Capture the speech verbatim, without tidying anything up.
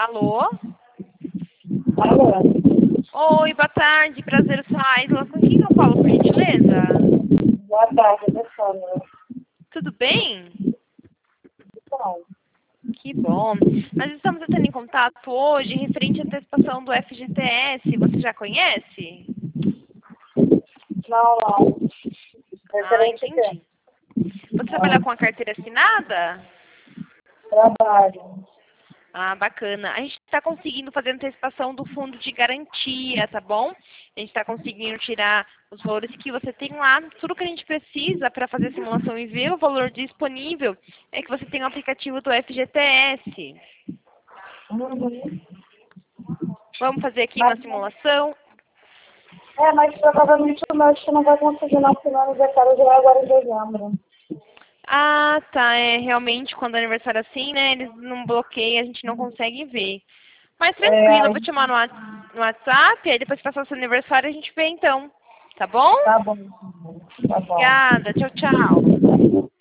Alô? Alô? Oi, boa tarde, prazer, Saíla. Com quem eu falo, por gentileza? Boa tarde, Alessandra. Tudo bem? Bom, Que bom. Nós estamos entrando em contato hoje referente à antecipação do F G T S. Você já conhece? não, não. Ah, Referente a quê? entendi. Você trabalha com a carteira assinada? Trabalho. Ah, bacana. A gente está conseguindo fazer a antecipação do fundo de garantia, tá bom? A gente está conseguindo tirar os valores que você tem lá. Tudo que a gente precisa para fazer a simulação e ver o valor disponível é que você tenha o aplicativo do F G T S. Uhum. Vamos fazer aqui uma Mas, simulação? é, mas provavelmente o médico não vai conseguir não finalizar cara já agora em dezembro. Ah, tá. É realmente quando é aniversário assim, né? Eles não bloqueiam, a gente não consegue ver. Mas tranquilo, eu É, vou te chamar no Whats- no WhatsApp, aí depois que passar o seu aniversário a gente vê então. Tá bom? tá bom. Tá bom. Obrigada. Tchau, tchau.